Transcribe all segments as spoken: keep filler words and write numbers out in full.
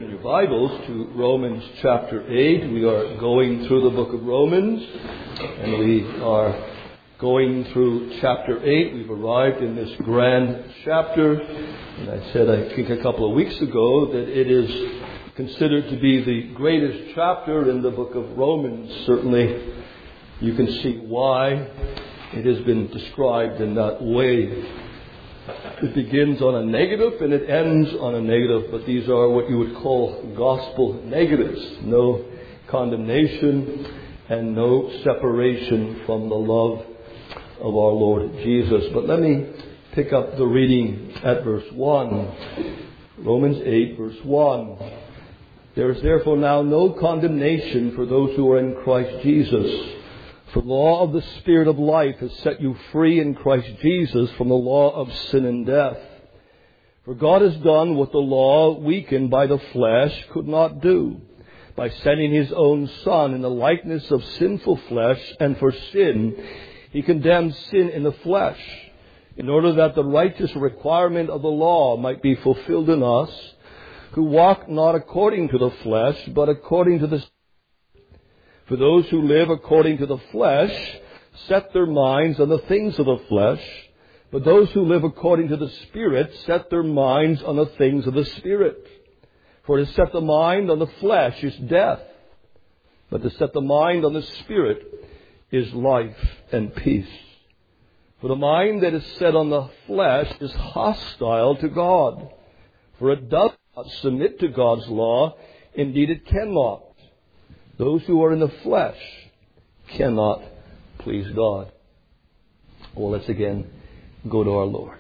your Bibles to Romans chapter eight. We are going through the book of Romans, and we are going through chapter eight. We've arrived in this grand chapter, and I said, I think a couple of weeks ago, that it is considered to be the greatest chapter in the book of Romans. Certainly, you can see why it has been described in that way. It begins on a negative and it ends on a negative, but these are what you would call gospel negatives. No condemnation and no separation from the love of our Lord Jesus. But let me pick up the reading at verse one. Romans eight, verse one. There is therefore now no condemnation for those who are in Christ Jesus. For the law of the Spirit of life has set you free in Christ Jesus from the law of sin and death. For God has done what the law, weakened by the flesh, could not do, by sending His own Son in the likeness of sinful flesh, and for sin, He condemned sin in the flesh, in order that the righteous requirement of the law might be fulfilled in us, who walk not according to the flesh, but according to the Spirit. For those who live according to the flesh set their minds on the things of the flesh, but those who live according to the Spirit set their minds on the things of the Spirit. For to set the mind on the flesh is death, but to set the mind on the Spirit is life and peace. For the mind that is set on the flesh is hostile to God, for it does not submit to God's law, indeed it cannot. Those who are in the flesh cannot please God. Well, let's again go to our Lord.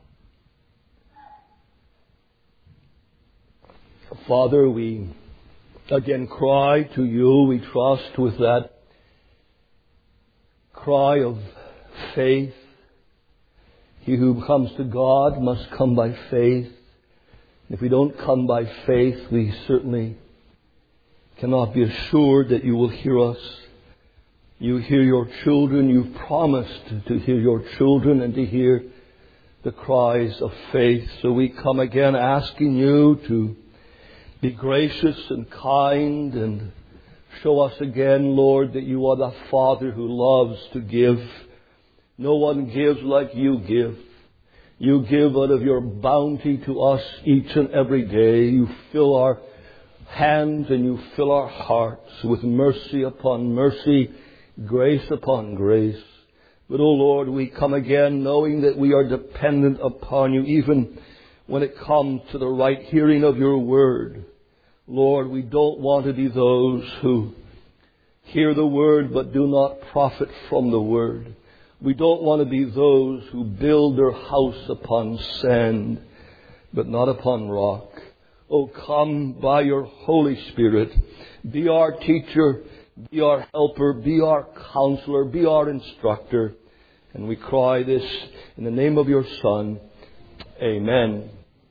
Father, we again cry to you. We trust with that cry of faith. He who comes to God must come by faith. If we don't come by faith, we certainly cannot be assured that you will hear us. You hear your children. You've promised to hear your children and to hear the cries of faith. So we come again asking you to be gracious and kind and show us again, Lord, that you are the Father who loves to give. No one gives like you give. You give out of your bounty to us each and every day. You fill our hands and you fill our hearts with mercy upon mercy, grace upon grace. But, oh Lord, we come again knowing that we are dependent upon you, even when it comes to the right hearing of your word. Lord, we don't want to be those who hear the word but do not profit from the word. We don't want to be those who build their house upon sand but not upon rock. Oh, come by your Holy Spirit. Be our teacher, be our helper, be our counselor, be our instructor. And we cry this in the name of your Son. Amen.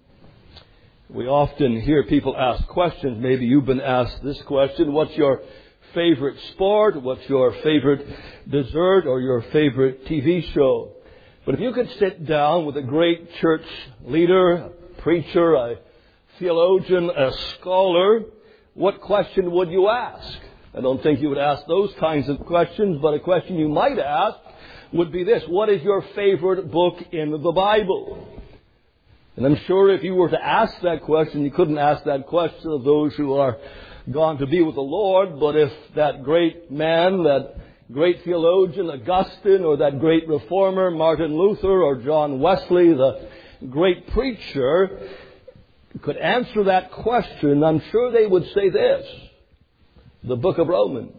We often hear people ask questions. Maybe you've been asked this question. What's your favorite sport? What's your favorite dessert or your favorite T V show? But if you could sit down with a great church leader, a preacher, a theologian, a scholar, what question would you ask? I don't think you would ask those kinds of questions, but a question you might ask would be this: what is your favorite book in the Bible? And I'm sure if you were to ask that question, you couldn't ask that question of those who are gone to be with the Lord, but if that great man, that great theologian, Augustine, or that great reformer, Martin Luther, or John Wesley, the great preacher, could answer that question, I'm sure they would say this: the book of Romans.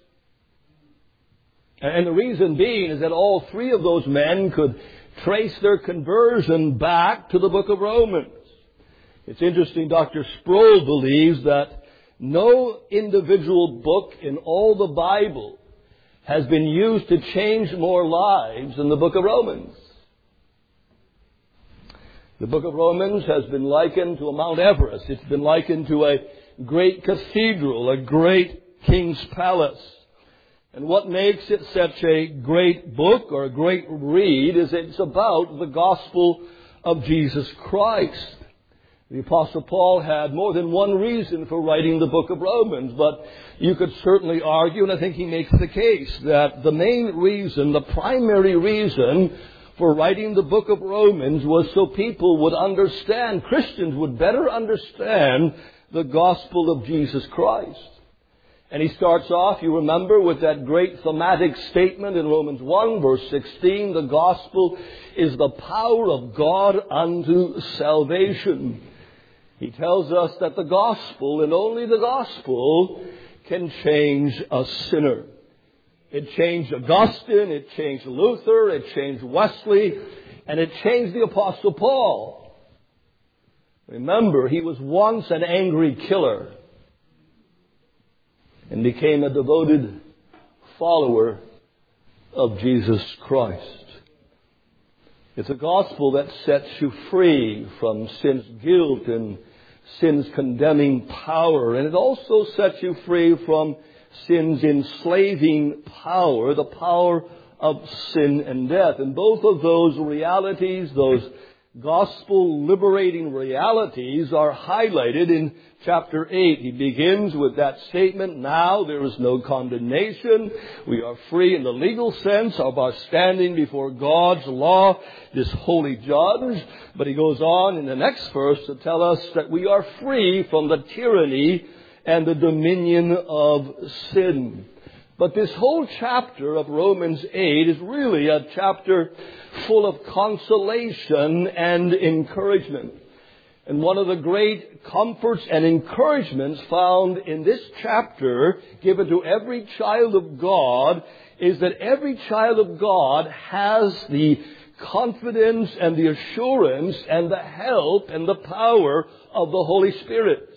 And the reason being is that all three of those men could trace their conversion back to the book of Romans. It's interesting, Doctor Sproul believes that no individual book in all the Bible has been used to change more lives than the book of Romans. The book of Romans has been likened to a Mount Everest. It's been likened to a great cathedral, a great king's palace. And what makes it such a great book or a great read is it's about the gospel of Jesus Christ. The Apostle Paul had more than one reason for writing the book of Romans, but you could certainly argue, and I think he makes the case, that the main reason, the primary reason for writing the book of Romans was so people would understand, Christians would better understand the gospel of Jesus Christ. And he starts off, you remember, with that great thematic statement in Romans one, verse sixteen, the gospel is the power of God unto salvation. He tells us that the gospel, and only the gospel, can change a sinner. It changed Augustine, it changed Luther, it changed Wesley, and it changed the Apostle Paul. Remember, he was once an angry killer and became a devoted follower of Jesus Christ. It's a gospel that sets you free from sin's guilt and sin's condemning power. And it also sets you free from sin's enslaving power, the power of sin and death. And both of those realities, those gospel liberating realities, are highlighted in chapter eight. He begins with that statement, now there is no condemnation. We are free in the legal sense of our standing before God's law, this holy judge. But he goes on in the next verse to tell us that we are free from the tyranny and the dominion of sin. But this whole chapter of Romans eight is really a chapter full of consolation and encouragement. And one of the great comforts and encouragements found in this chapter, given to every child of God, is that every child of God has the confidence and the assurance and the help and the power of the Holy Spirit.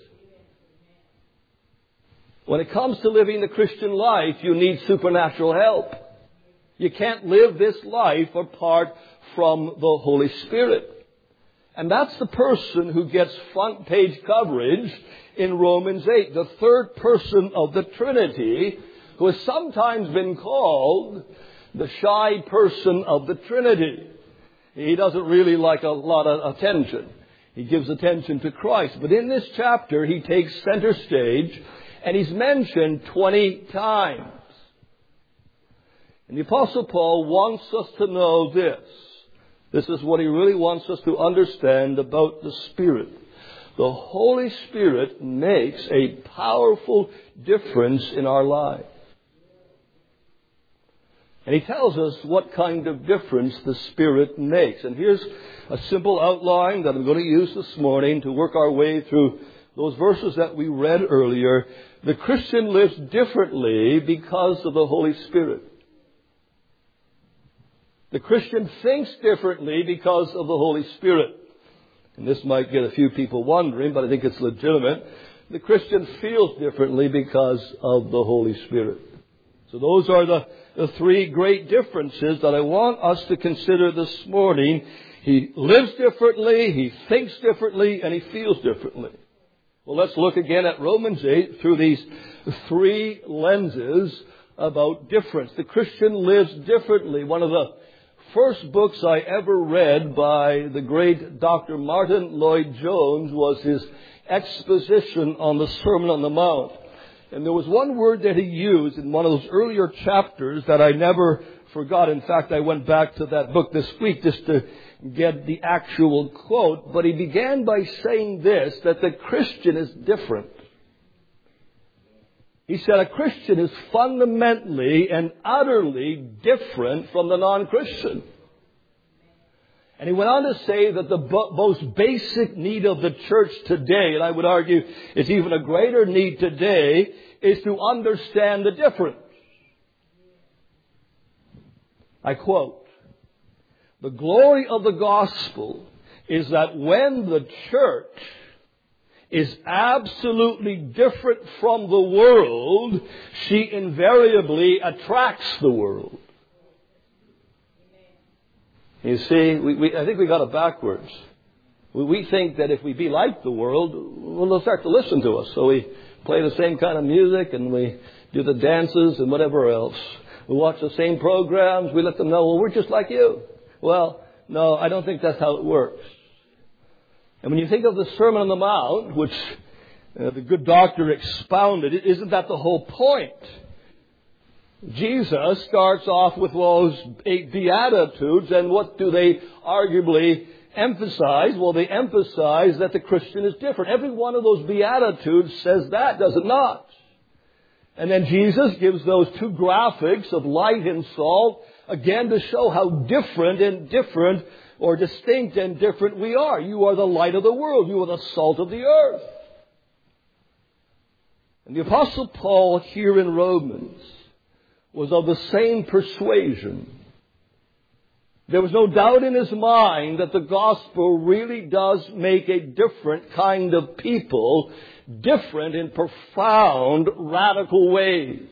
When it comes to living the Christian life, you need supernatural help. You can't live this life apart from the Holy Spirit. And that's the person who gets front page coverage in Romans eight. The third person of the Trinity, who has sometimes been called the shy person of the Trinity. He doesn't really like a lot of attention. He gives attention to Christ. But in this chapter, he takes center stage, and he's mentioned twenty times. And the Apostle Paul wants us to know this. This is what he really wants us to understand about the Spirit. The Holy Spirit makes a powerful difference in our lives. And he tells us what kind of difference the Spirit makes. And here's a simple outline that I'm going to use this morning to work our way through those verses that we read earlier. The Christian lives differently because of the Holy Spirit. The Christian thinks differently because of the Holy Spirit. And this might get a few people wondering, but I think it's legitimate. The Christian feels differently because of the Holy Spirit. So those are the, the three great differences that I want us to consider this morning. He lives differently, he thinks differently, and he feels differently. Well, let's look again at Romans eight through these three lenses about difference. The Christian lives differently. One of the first books I ever read by the great Doctor Martin Lloyd-Jones was his exposition on the Sermon on the Mount. And there was one word that he used in one of those earlier chapters that I never forgot. In fact, I went back to that book this week just to get the actual quote. But he began by saying this, that the Christian is different. He said a Christian is fundamentally and utterly different from the non-Christian. And he went on to say that the bo- most basic need of the church today, and I would argue it's even a greater need today, is to understand the difference. I quote, "The glory of the gospel is that when the church is absolutely different from the world, she invariably attracts the world." You see, we, we, I think we got it backwards. We, we think that if we be like the world, well, they'll start to listen to us. So we play the same kind of music and we do the dances and whatever else. We watch the same programs. We let them know, well, we're just like you. Well, no, I don't think that's how it works. And when you think of the Sermon on the Mount, which uh, the good doctor expounded, isn't that the whole point? Jesus starts off with those eight Beatitudes, and what do they arguably emphasize? Well, they emphasize that the Christian is different. Every one of those Beatitudes says that, does it not? And then Jesus gives those two graphics of light and salt, again to show how different and different, or distinct and different we are. You are the light of the world. You are the salt of the earth. And the Apostle Paul here in Romans was of the same persuasion. There was no doubt in his mind that the gospel really does make a different kind of people, different in profound, radical ways.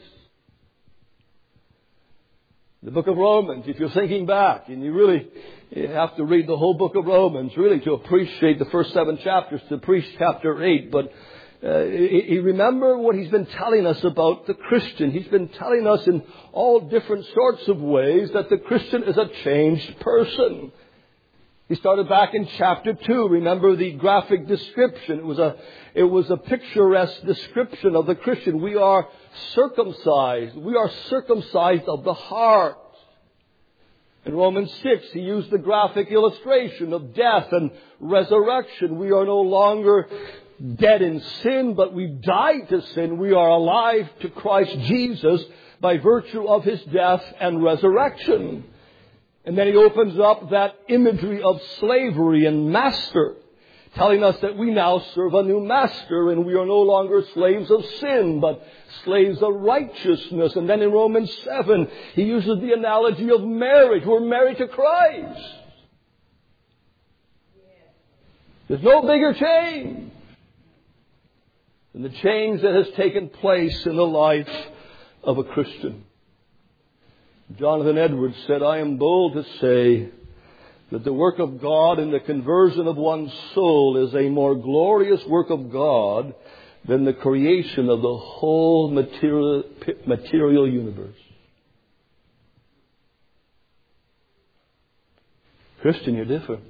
The book of Romans, if you're thinking back, and you really you have to read the whole book of Romans, really, to appreciate the first seven chapters, to appreciate chapter eight, but uh, you remember what he's been telling us about the Christian. He's been telling us in all different sorts of ways that the Christian is a changed person. He started back in chapter two. Remember the graphic description. It was a, it was a picturesque description of the Christian. We are circumcised. We are circumcised of the heart. In Romans six, he used the graphic illustration of death and resurrection. We are no longer dead in sin, but we've died to sin. We are alive to Christ Jesus by virtue of his death and resurrection. And then he opens up that imagery of slavery and master, telling us that we now serve a new master, and we are no longer slaves of sin, but slaves of righteousness. And then in Romans seven, he uses the analogy of marriage. We're married to Christ. There's no bigger change than the change that has taken place in the life of a Christian. Jonathan Edwards said, "I am bold to say that the work of God in the conversion of one's soul is a more glorious work of God than the creation of the whole material, material universe." Christian, you're different.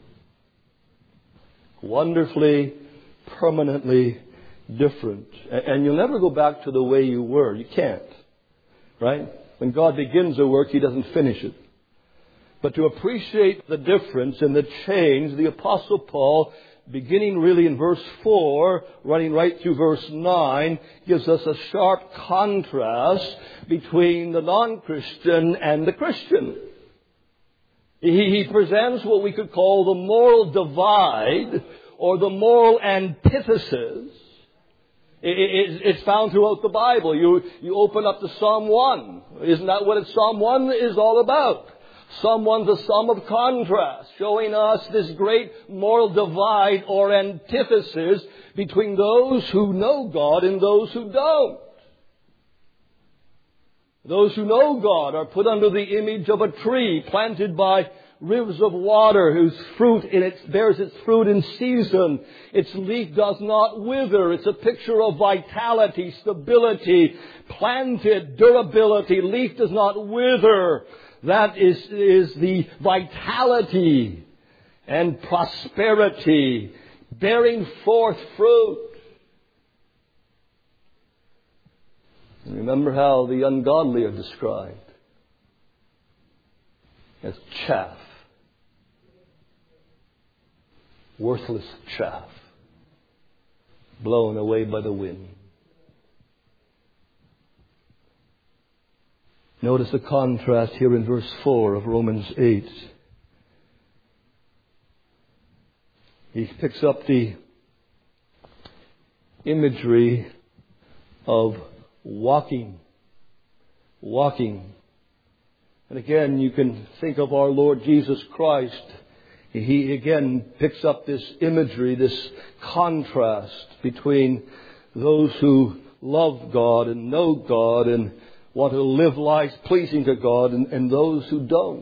Wonderfully, permanently different. And you'll never go back to the way you were. You can't. Right? When God begins a work, He doesn't finish it. But to appreciate the difference and the change, the Apostle Paul, beginning really in verse four, running right through verse nine, gives us a sharp contrast between the non-Christian and the Christian. He, he presents what we could call the moral divide or the moral antithesis. It's found throughout the Bible. You, you open up to Psalm one. Isn't that what it's, Psalm one is all about? Psalm one's a psalm of contrast, showing us this great moral divide or antithesis between those who know God and those who don't. Those who know God are put under the image of a tree planted by rivers of water, whose fruit in it bears its fruit in season. Its leaf does not wither. It's a picture of vitality, stability, planted, durability. Leaf does not wither. That is, is the vitality and prosperity, bearing forth fruit. And remember how the ungodly are described as chaff. Worthless chaff, blown away by the wind. Notice the contrast here in verse four of Romans eight. He picks up the imagery of walking. Walking. And again, you can think of our Lord Jesus Christ. He again picks up this imagery, this contrast between those who love God and know God and want to live lives pleasing to God and, and those who don't.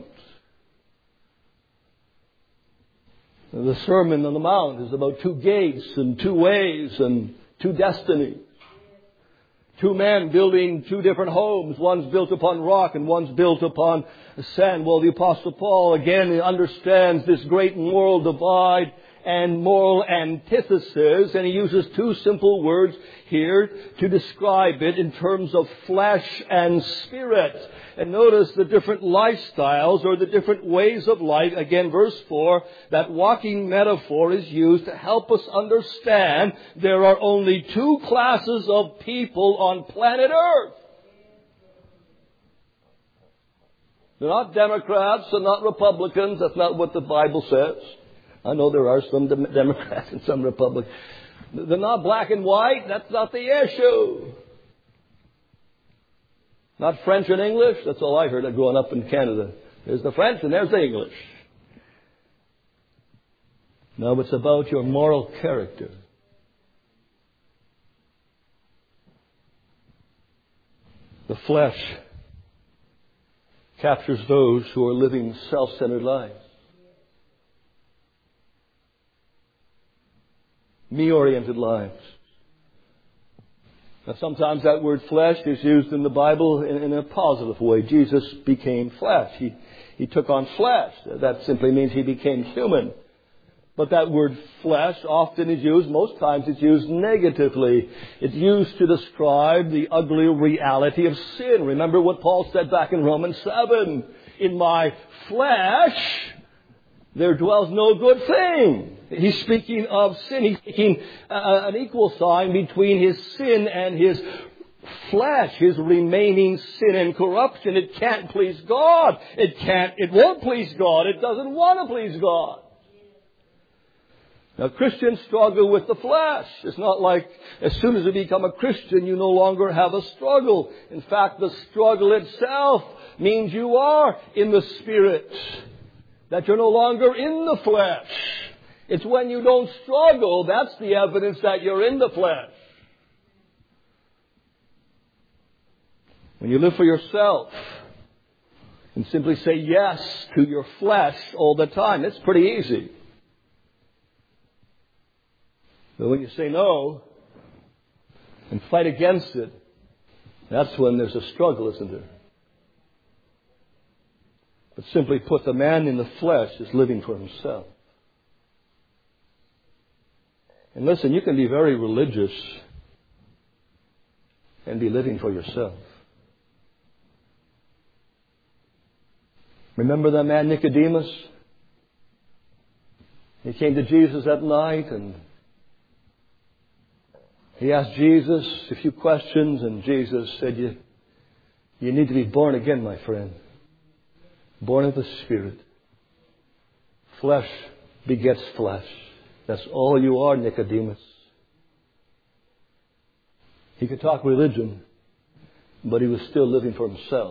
The Sermon on the Mount is about two gates and two ways and two destinies. Two men building two different homes. One's built upon rock and one's built upon sand. Well, the Apostle Paul again understands this great moral divide and moral antithesis, and he uses two simple words here to describe it in terms of flesh and spirit. And notice the different lifestyles or the different ways of life. Again, verse four, that walking metaphor is used to help us understand there are only two classes of people on planet Earth. They're not Democrats, they're not Republicans. That's not what the Bible says. I know there are some Democrats and some Republicans. They're not black and white. That's not the issue. Not French and English. That's all I heard of growing up in Canada. There's the French and there's the English. No, it's about your moral character. The flesh captures those who are living self-centered lives. Me-oriented lives. Now, sometimes that word flesh is used in the Bible in, in a positive way. Jesus became flesh. He, he took on flesh. That simply means he became human. But that word flesh often is used, most times it's used negatively. It's used to describe the ugly reality of sin. Remember what Paul said back in Romans seven. In my flesh, there dwells no good thing. He's speaking of sin. He's making uh, an equal sign between his sin and his flesh, his remaining sin and corruption. It can't please God. It can't, it won't please God. It doesn't want to please God. Now, Christians struggle with the flesh. It's not like as soon as you become a Christian, you no longer have a struggle. In fact, the struggle itself means you are in the Spirit. That you're no longer in the flesh. It's when you don't struggle, that's the evidence that you're in the flesh. When you live for yourself and simply say yes to your flesh all the time, it's pretty easy. But when you say no and fight against it, that's when there's a struggle, isn't there? But simply put, the man in the flesh is living for himself. And listen, you can be very religious and be living for yourself. Remember that man Nicodemus? He came to Jesus at night and he asked Jesus a few questions, and Jesus said, you, you need to be born again, my friend. Born of the Spirit. Flesh begets flesh. That's all you are, Nicodemus. He could talk religion, but he was still living for himself.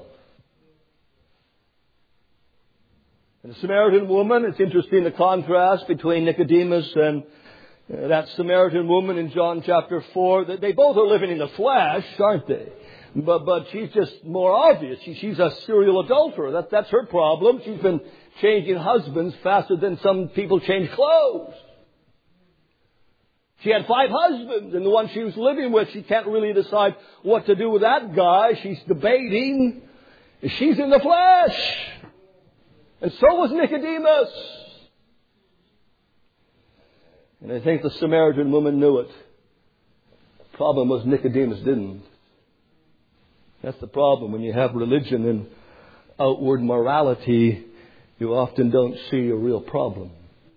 And the Samaritan woman, it's interesting the contrast between Nicodemus and uh, that Samaritan woman in John chapter four. That they both are living in the flesh, aren't they? But but she's just more obvious. She, she's a serial adulterer. That, that's her problem. She's been changing husbands faster than some people change clothes. She had five husbands, and the one she was living with, she can't really decide what to do with that guy. She's debating. She's in the flesh. And so was Nicodemus. And I think the Samaritan woman knew it. The problem was Nicodemus didn't. That's the problem. When you have religion and outward morality, you often don't see a real problem.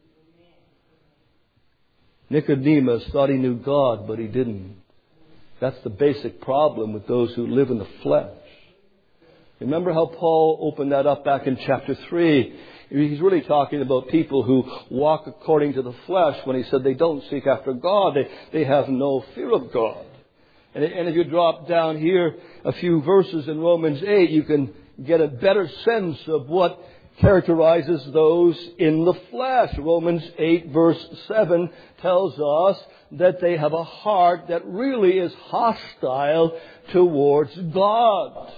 Nicodemus thought he knew God, but he didn't. That's the basic problem with those who live in the flesh. Remember how Paul opened that up back in chapter three. He's really talking about people who walk according to the flesh when he said they don't seek after God. They, they have no fear of God. And, and if you drop down here a few verses in Romans eight, you can get a better sense of what characterizes those in the flesh. Romans eight verse seven tells us that they have a heart that really is hostile towards God.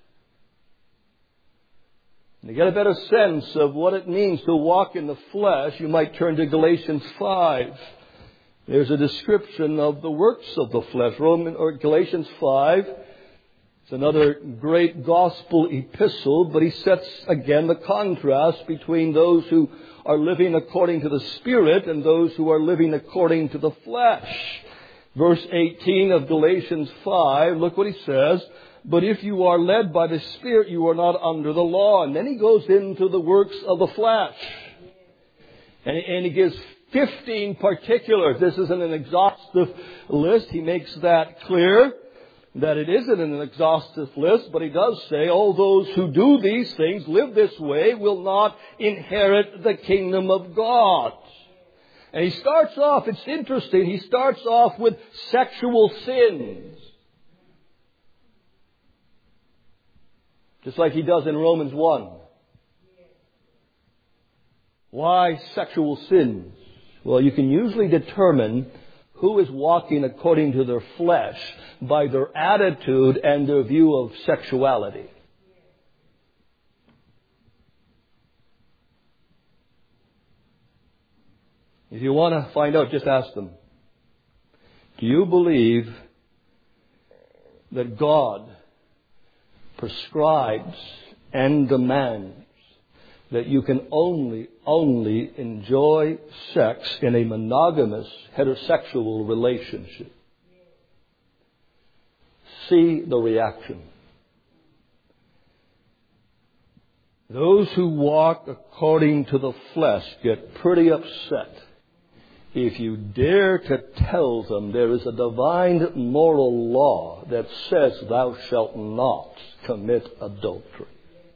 And to get a better sense of what it means to walk in the flesh, you might turn to Galatians five. There's a description of the works of the flesh. Roman or Galatians five It's another great gospel epistle, but he sets again the contrast between those who are living according to the Spirit and those who are living according to the flesh. Verse eighteen of Galatians five, look what he says. But if you are led by the Spirit, you are not under the law. And then he goes into the works of the flesh. And, and he gives fifteen particulars. This isn't an exhaustive list. He makes that clear, that it isn't an exhaustive list, but he does say all those who do these things, live this way, will not inherit the kingdom of God. And he starts off, it's interesting, he starts off with sexual sins. Just like he does in Romans one. Why sexual sins? Well, you can usually determine who is walking according to their flesh by their attitude and their view of sexuality. If you want to find out, just ask them. Do you believe that God prescribes and demands that you can only, only enjoy sex in a monogamous, heterosexual relationship? See the reaction. Those who walk according to the flesh get pretty upset if you dare to tell them there is a divine moral law that says thou shalt not commit adultery.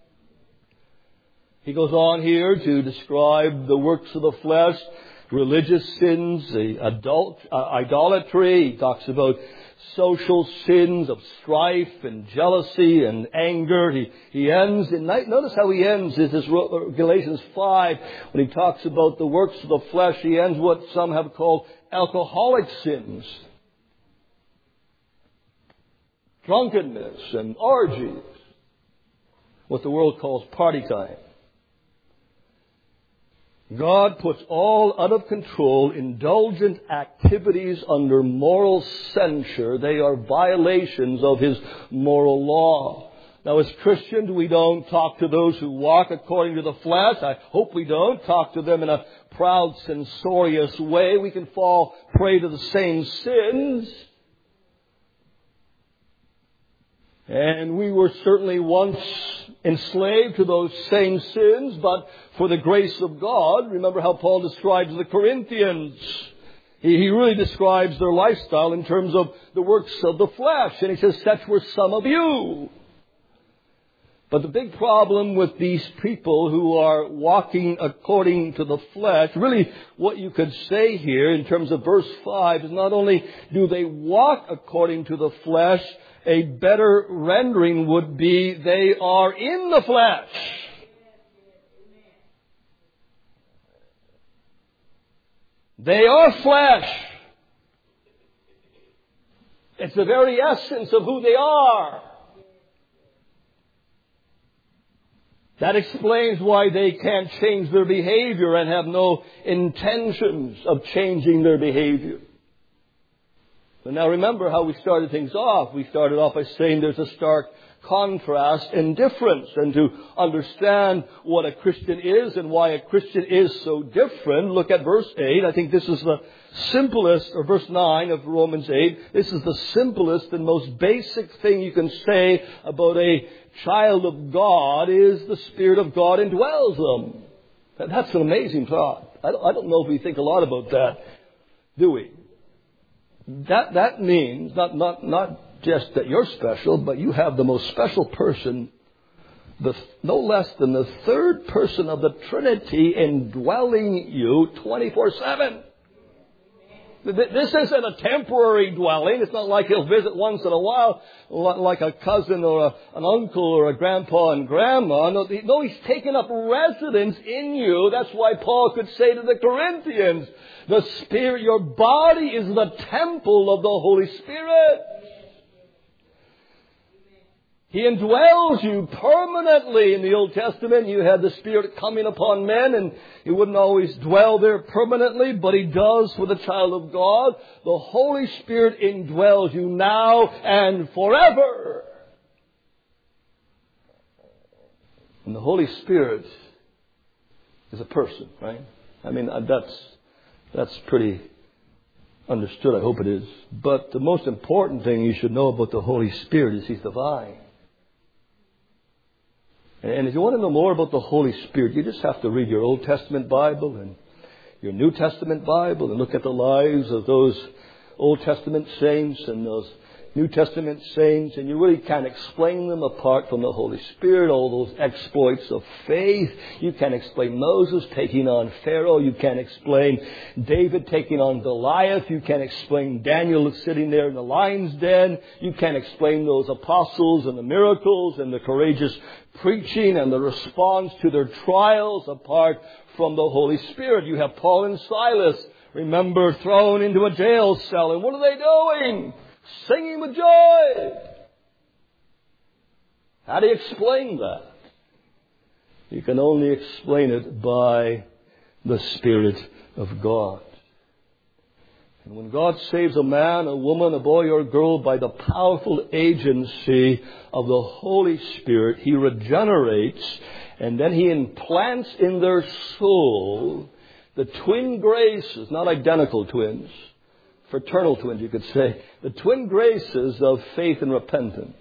He goes on here to describe the works of the flesh, religious sins, the adult, uh, idolatry. He talks about social sins of strife and jealousy and anger. He, he ends, in, notice how he ends this is Galatians five, when he talks about the works of the flesh, he ends what some have called alcoholic sins. Drunkenness and orgies. What the world calls party time. God puts all out of control, indulgent activities under moral censure. They are violations of His moral law. Now, as Christians, we don't talk to those who walk according to the flesh. I hope we don't talk to them in a proud, censorious way. We can fall prey to the same sins. And we were certainly once enslaved to those same sins, but for the grace of God, remember how Paul describes the Corinthians. He, he really describes their lifestyle in terms of the works of the flesh. And he says, such were some of you. But the big problem with these people who are walking according to the flesh, really what you could say here in terms of verse five is not only do they walk according to the flesh, a better rendering would be they are in the flesh. They are flesh. It's the very essence of who they are. That explains why they can't change their behavior and have no intentions of changing their behavior. But now remember how we started things off. We started off by saying there's a stark contrast and difference. And to understand what a Christian is and why a Christian is so different, look at verse eight. I think this is the simplest, or verse nine of Romans eight. This is the simplest and most basic thing you can say about a child of God is the Spirit of God indwells them. That's an amazing thought. I don't, I don't know if we think a lot about that, do we? That that means not not not just that you're special, but you have the most special person, the no less than the third person of the Trinity indwelling you twenty-four seven. This isn't a temporary dwelling. It's not like he'll visit once in a while, like a cousin or a, an uncle or a grandpa and grandma. No, no, he's taken up residence in you. That's why Paul could say to the Corinthians, the Spirit, your body is the temple of the Holy Spirit. He indwells you permanently. In the Old Testament, you had the Spirit coming upon men, and He wouldn't always dwell there permanently, but He does for the child of God. The Holy Spirit indwells you now and forever. And the Holy Spirit is a person, right? I mean, that's that's pretty understood. I hope it is. But the most important thing you should know about the Holy Spirit is He's the vine. And if you want to know more about the Holy Spirit, you just have to read your Old Testament Bible and your New Testament Bible and look at the lives of those Old Testament saints and those New Testament saints, and you really can't explain them apart from the Holy Spirit, all those exploits of faith. You can't explain Moses taking on Pharaoh. You can't explain David taking on Goliath. You can't explain Daniel sitting there in the lion's den. You can't explain those apostles and the miracles and the courageous preaching and the response to their trials apart from the Holy Spirit. You have Paul and Silas, remember, thrown into a jail cell. And what are they doing? Singing with joy. How do you explain that? You can only explain it by the Spirit of God. And when God saves a man, a woman, a boy or a girl by the powerful agency of the Holy Spirit, He regenerates, and then He implants in their soul the twin graces, not identical twins, fraternal twins, you could say, the twin graces of faith and repentance.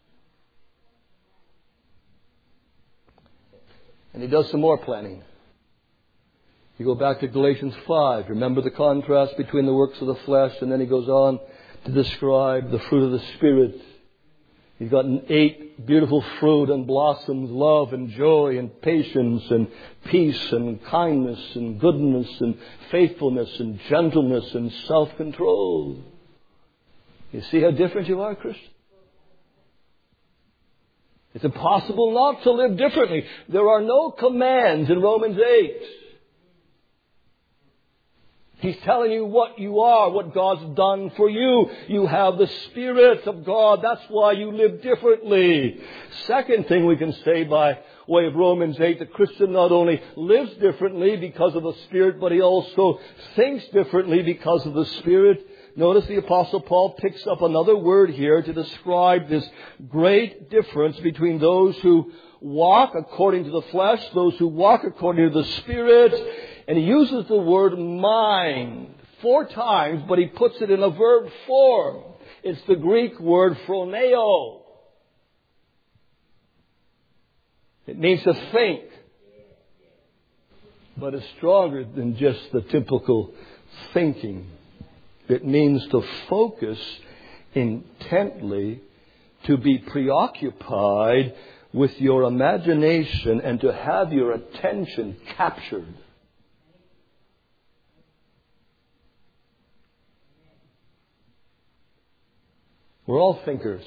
And He does some more planning. You go back to Galatians five. Remember the contrast between the works of the flesh, and then he goes on to describe the fruit of the Spirit. He's got eight beautiful fruit and blossoms, love and joy and patience and peace and kindness and goodness and faithfulness and gentleness and self-control. You see how different you are, Christian? It's impossible not to live differently. There are no commands in Romans eight. He's telling you what you are, what God's done for you. You have the Spirit of God. That's why you live differently. Second thing we can say by way of Romans eight, the Christian not only lives differently because of the Spirit, but he also thinks differently because of the Spirit. Notice the Apostle Paul picks up another word here to describe this great difference between those who walk according to the flesh, those who walk according to the Spirit. And he uses the word mind four times, but he puts it in a verb form. It's the Greek word phroneo. It means to think. But it's stronger than just the typical thinking. It means to focus intently, to be preoccupied with your imagination, and to have your attention captured. We're all thinkers.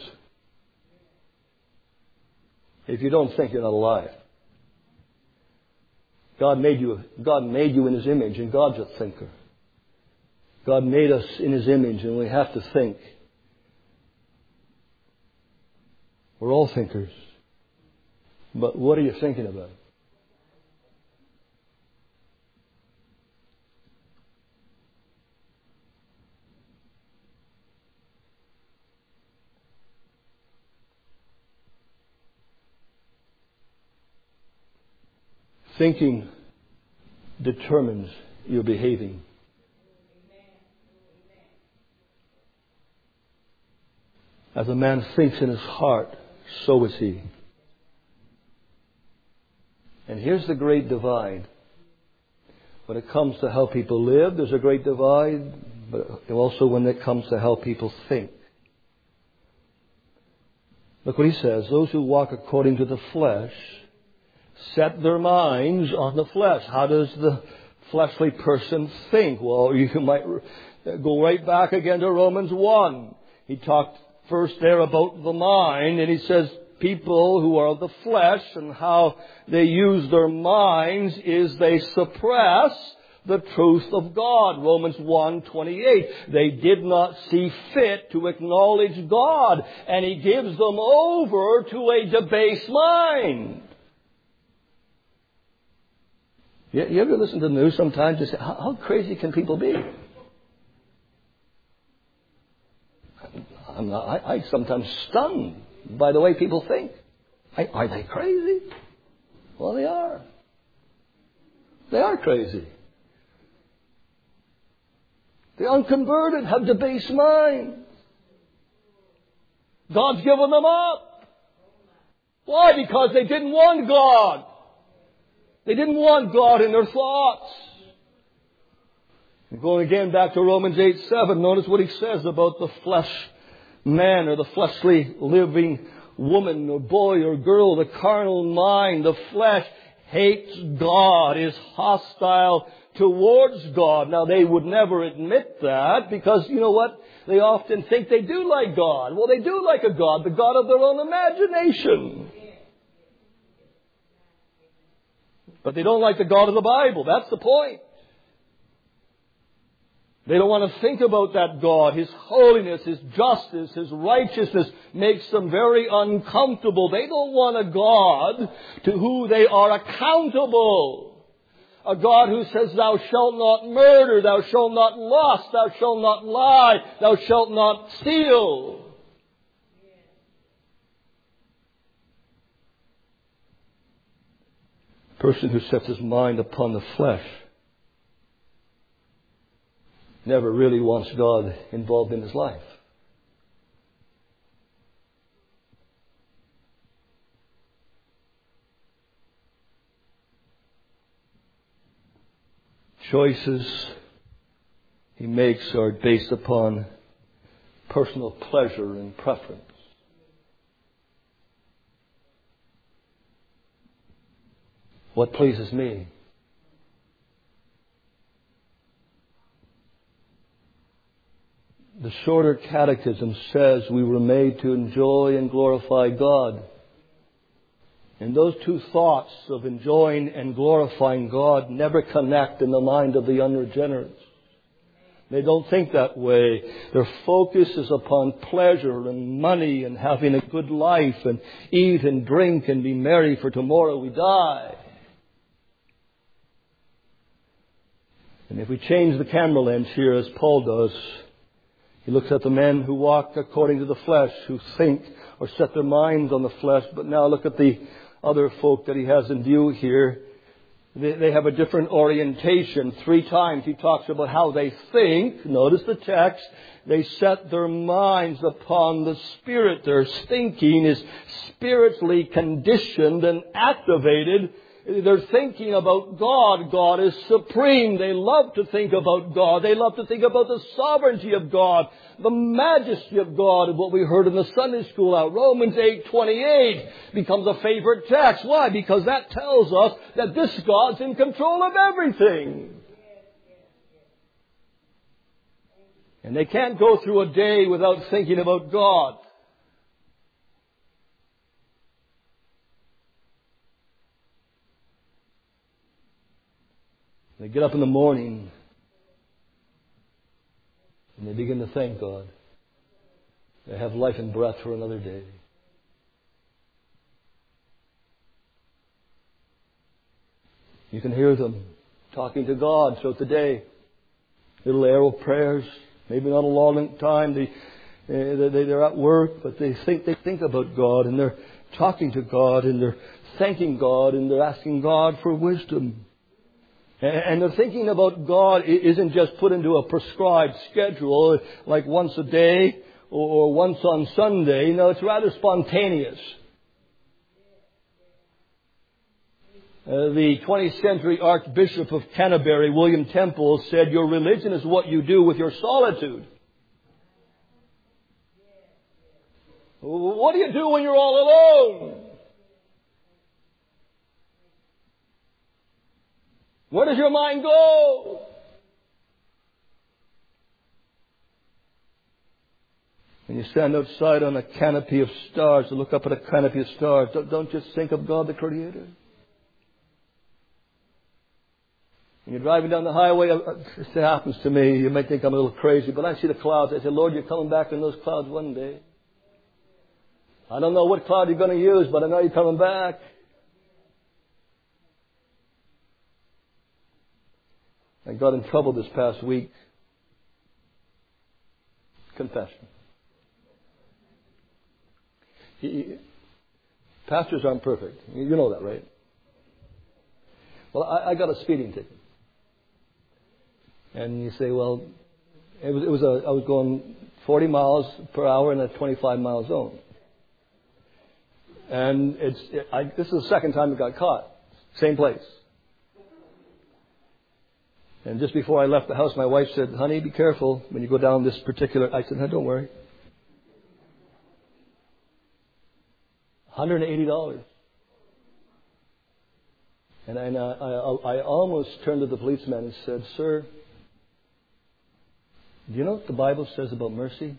If you don't think, you're not alive. God made you, God made you in His image, and God's a thinker. God made us in His image, and we have to think. We're all thinkers. But what are you thinking about? Thinking determines your behaving. As a man thinks in his heart, so is he. And here's the great divide. When it comes to how people live, there's a great divide, but also when it comes to how people think. Look what he says. Those who walk according to the flesh set their minds on the flesh. How does the fleshly person think? Well, you might go right back again to Romans one. He talked first there about the mind, and he says people who are of the flesh and how they use their minds is they suppress the truth of God. Romans one twenty-eight. They did not see fit to acknowledge God, and He gives them over to a debased mind. You ever listen to the news sometimes and say, how, how crazy can people be? I'm not, I, I sometimes stunned by the way people think. I, are they crazy? Well, they are. They are crazy. The unconverted have debased minds. God's given them up. Why? Because they didn't want God. They didn't want God in their thoughts. And going again back to Romans eight seven, notice what he says about the flesh man or the fleshly living woman or boy or girl, the carnal mind, the flesh hates God, is hostile towards God. Now, they would never admit that because, you know what? They often think they do like God. Well, they do like a God, the God of their own imagination. But they don't like the God of the Bible. That's the point. They don't want to think about that God. His holiness, His justice, His righteousness makes them very uncomfortable. They don't want a God to who they are accountable. A God who says, thou shalt not murder, thou shalt not lust, thou shalt not lie, thou shalt not steal. A person who sets his mind upon the flesh never really wants God involved in his life. Choices he makes are based upon personal pleasure and preference. What pleases me? The Shorter Catechism says we were made to enjoy and glorify God. And those two thoughts of enjoying and glorifying God never connect in the mind of the unregenerate. They don't think that way. Their focus is upon pleasure and money and having a good life and eat and drink and be merry, for tomorrow we die. And if we change the camera lens here as Paul does, he looks at the men who walk according to the flesh, who think or set their minds on the flesh. But now look at the other folk that he has in view here. They, they have a different orientation. Three times he talks about how they think. Notice the text. They set their minds upon the Spirit. Their thinking is spiritually conditioned and activated. They're thinking about God. God is supreme. They love to think about God. They love to think about the sovereignty of God, the majesty of God, and what we heard in the Sunday school out. Romans eight twenty-eight becomes a favorite text. Why? Because that tells us that this God's in control of everything. And they can't go through a day without thinking about God. They get up in the morning and they begin to thank God. They have life and breath for another day. You can hear them talking to God throughout the day. Little arrow prayers, maybe not a long time. They, they, they're at work, but they think they think about God, and they're talking to God, and they're thanking God, and they're asking God for wisdom. And the thinking about God isn't just put into a prescribed schedule, like once a day or once on Sunday. No, it's rather spontaneous. Uh, the twentieth century Archbishop of Canterbury, William Temple, said, your religion is what you do with your solitude. What do you do when you're all alone? Where does your mind go? When you stand outside on a canopy of stars, to look up at a canopy of stars, don't, don't just think of God the Creator. When you're driving down the highway, this happens to me, you might think I'm a little crazy, but I see the clouds. I say, Lord, you're coming back in those clouds one day. I don't know what cloud you're going to use, but I know you're coming back. I got in trouble this past week. Confession. He, pastors aren't perfect. You know that, right? Well, I, I got a speeding ticket. And you say, well, it was, it was a, I was going forty miles per hour in a twenty-five mile zone. And it's, it, I, this is the second time it got caught. Same place. And just before I left the house, my wife said, honey, be careful when you go down this particular... I said, no, don't worry. one hundred eighty dollars. And I, I, I almost turned to the policeman and said, sir, do you know what the Bible says about mercy?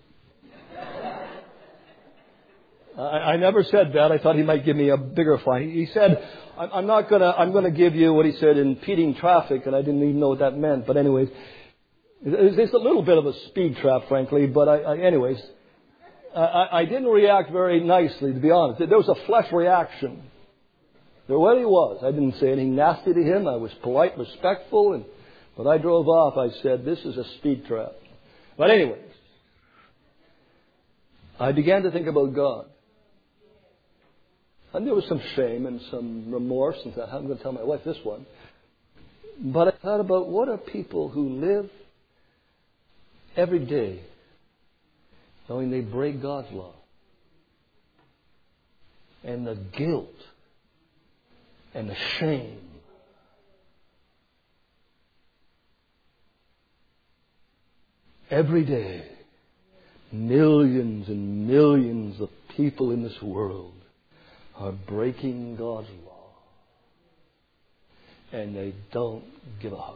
I, I never said that. I thought he might give me a bigger fine. He said, I'm not gonna, I'm gonna give you what he said, impeding traffic, and I didn't even know what that meant. But anyways, it's a little bit of a speed trap, frankly. But I, I anyways, I, I didn't react very nicely, to be honest. There was a flesh reaction. There what he was. I didn't say anything nasty to him. I was polite, respectful, and when I drove off, I said, this is a speed trap. But anyways, I began to think about God. And there was some shame and some remorse, and I I'm going to tell my wife this one. But I thought about what are people who live every day knowing they break God's law. And the guilt and the shame. Every day, millions and millions of people in this world are breaking God's law. And they don't give a hoot.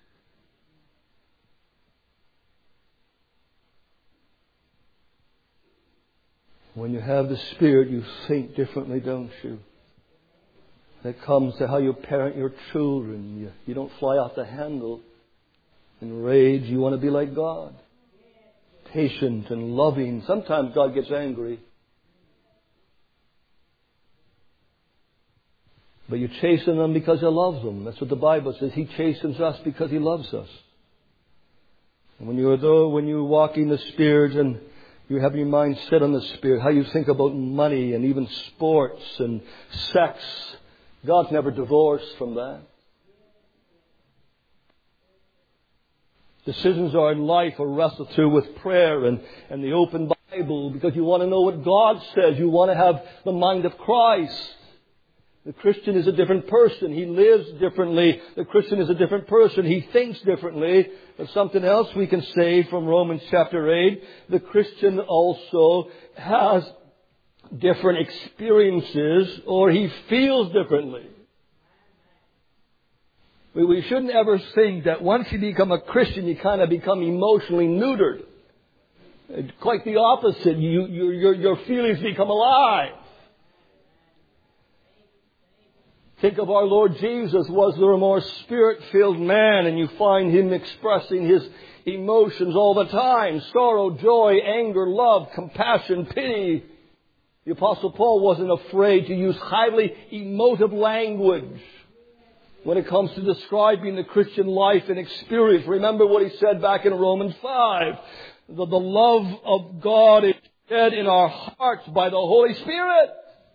When you have the Spirit, you think differently, don't you? When it comes to how you parent your children, you, you don't fly off the handle in rage. You want to be like God. Patient and loving. Sometimes God gets angry. But you chasten them because He loves them. That's what the Bible says. He chastens us because He loves us. And when you're though, when you walk in the Spirit and you have your mind set on the Spirit, how you think about money and even sports and sex, God's never divorced from that. Decisions are in life are wrestled through with prayer and, and the open Bible because you want to know what God says. You want to have the mind of Christ. The Christian is a different person. He lives differently. The Christian is a different person. He thinks differently. But something else we can say from Romans chapter eight, the Christian also has different experiences or he feels differently. We shouldn't ever think that once you become a Christian, you kind of become emotionally neutered. It's quite the opposite. You, your, your, your feelings become alive. Think of our Lord Jesus. Was there a more Spirit-filled man? And you find Him expressing His emotions all the time. Sorrow, joy, anger, love, compassion, pity. The Apostle Paul wasn't afraid to use highly emotive language when it comes to describing the Christian life and experience. Remember what he said back in Romans five. The, the love of God is shed in our hearts by the Holy Spirit.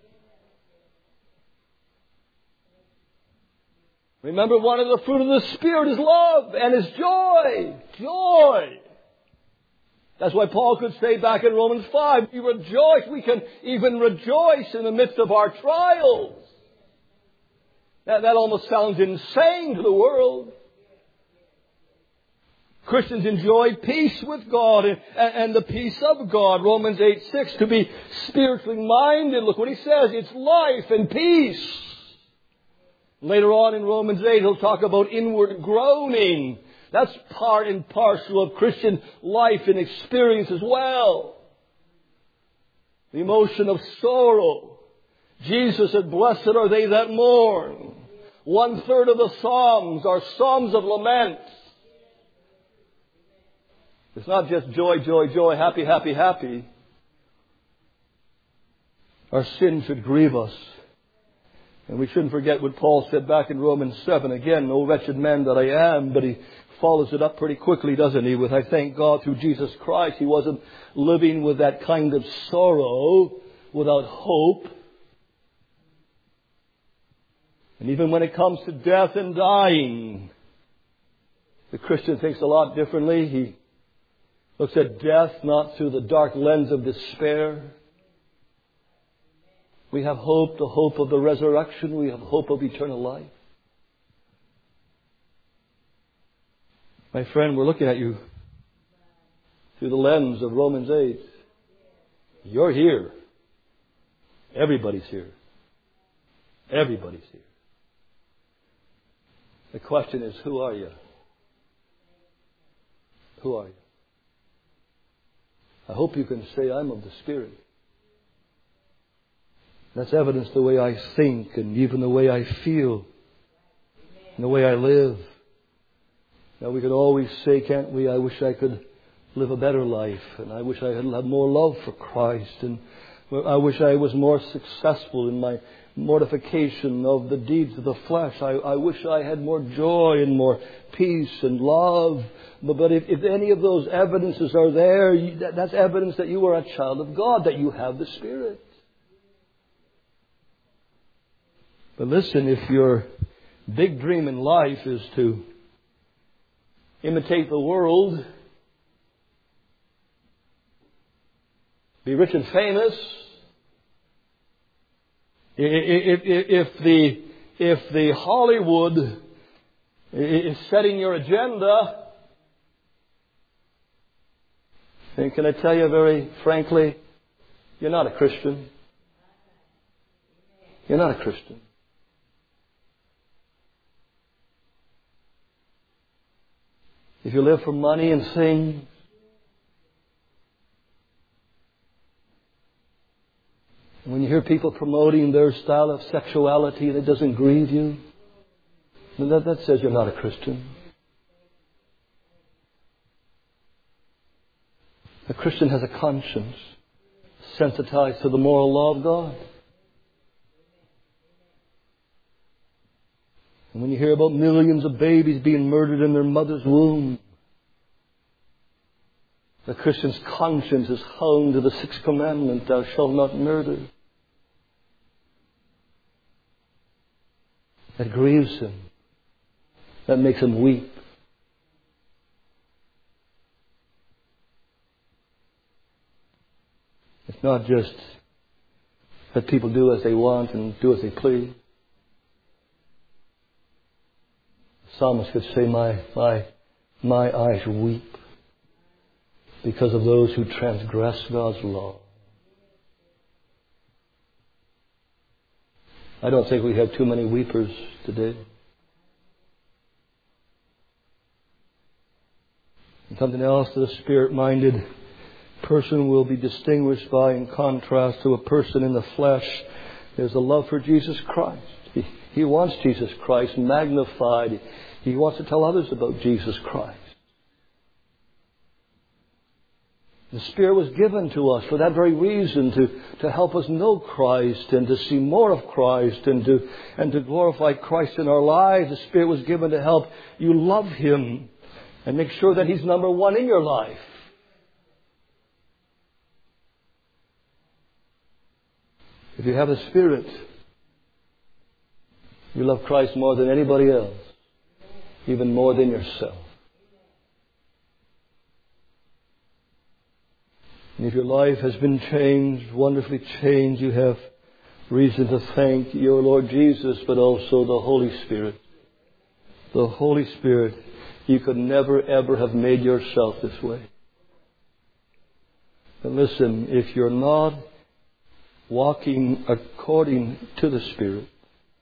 Remember, one of the fruit of the Spirit is love and is joy. Joy. That's why Paul could say back in Romans five, we rejoice. We can even rejoice in the midst of our trials. That, that almost sounds insane to the world. Christians enjoy peace with God and, and the peace of God. Romans eight six, to be spiritually minded. Look what he says. It's life and peace. Later on in Romans eight, he'll talk about inward groaning. That's part and parcel of Christian life and experience as well. The emotion of sorrow. Jesus said, blessed are they that mourn. One third of the Psalms are Psalms of lament. It's not just joy, joy, joy, happy, happy, happy. Our sin should grieve us. And we shouldn't forget what Paul said back in Romans seven. Again, O wretched man that I am. But he follows it up pretty quickly, doesn't he? With, I thank God through Jesus Christ. He wasn't living with that kind of sorrow, without hope. And even when it comes to death and dying, the Christian thinks a lot differently. He looks at death not through the dark lens of despair. We have hope, the hope of the resurrection. We have hope of eternal life. My friend, we're looking at you through the lens of Romans eight. You're here. Everybody's here. Everybody's here. The question is, who are you? Who are you? I hope you can say, I'm of the Spirit. That's evidence the way I think and even the way I feel and the way I live. Now we can always say, can't we, I wish I could live a better life, and I wish I had had more love for Christ, and I wish I was more successful in my mortification of the deeds of the flesh. I, I wish I had more joy and more peace and love. But, but if, if any of those evidences are there, you, that, that's evidence that you are a child of God, that you have the Spirit. But listen, if your big dream in life is to imitate the world, be rich and famous, if, if, if the if the Hollywood is setting your agenda, then can I tell you very frankly, you're not a Christian. You're not a Christian. If you live for money and things, and when you hear people promoting their style of sexuality and it doesn't grieve you, then that, that says you're not a Christian. A Christian has a conscience, sensitized to the moral law of God. And when you hear about millions of babies being murdered in their mother's womb, the Christian's conscience is hung to the sixth commandment, thou shalt not murder. That grieves him. That makes him weep. It's not just that people do as they want and do as they please. The psalmist could say, my, my, my eyes weep because of those who transgress God's law. I don't think we have too many weepers today. And something else that a spirit-minded person will be distinguished by, in contrast to a person in the flesh, is a love for Jesus Christ. He, he wants Jesus Christ magnified. He wants to tell others about Jesus Christ. The Spirit was given to us for that very reason, to, to help us know Christ and to see more of Christ and to, and to glorify Christ in our lives. The Spirit was given to help you love Him and make sure that He's number one in your life. If you have the Spirit, you love Christ more than anybody else, even more than yourself. And if your life has been changed, wonderfully changed, you have reason to thank your Lord Jesus, but also the Holy Spirit. The Holy Spirit. You could never, ever have made yourself this way. But listen, if you're not walking according to the Spirit,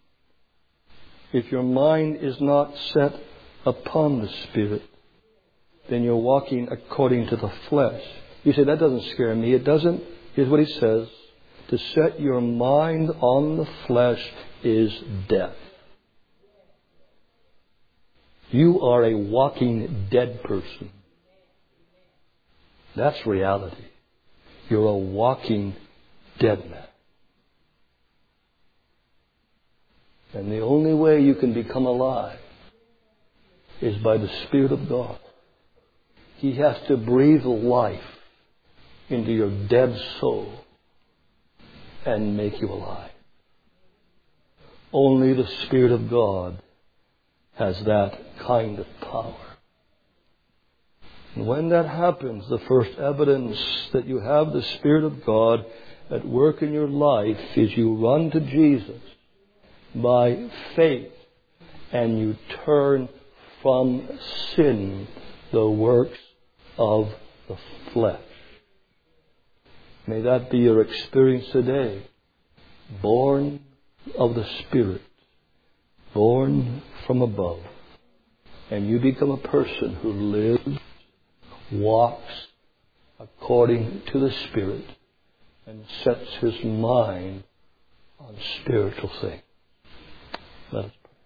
if your mind is not set upon the Spirit, then you're walking according to the flesh. You say, that doesn't scare me. It doesn't. Here's what he says. To set your mind on the flesh is death. You are a walking dead person. That's reality. You're a walking dead man. And the only way you can become alive is by the Spirit of God. He has to breathe life into your dead soul and make you alive. Only the Spirit of God has that kind of power. And when that happens, the first evidence that you have the Spirit of God at work in your life is you run to Jesus by faith and you turn from sin, the works of the flesh. May that be your experience today. Born of the Spirit, born from above, and you become a person who lives, walks according to the Spirit, and sets his mind on spiritual things. Let us pray.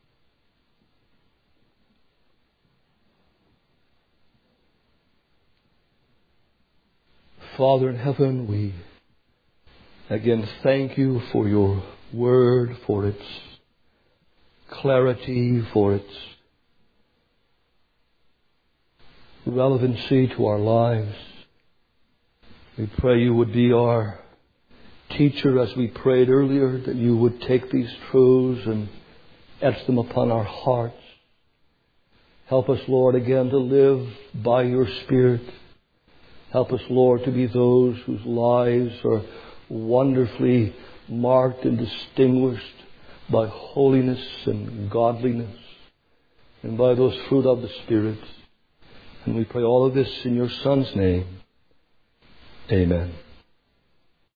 Father in heaven, we again thank you for your word, for its clarity, for its relevancy to our lives. We pray you would be our teacher as we prayed earlier, that you would take these truths and etch them upon our hearts. Help us, Lord, again to live by your Spirit. Help us, Lord, to be those whose lives are wonderfully marked and distinguished by holiness and godliness and by those fruit of the Spirit. And we pray all of this in your Son's name. Amen.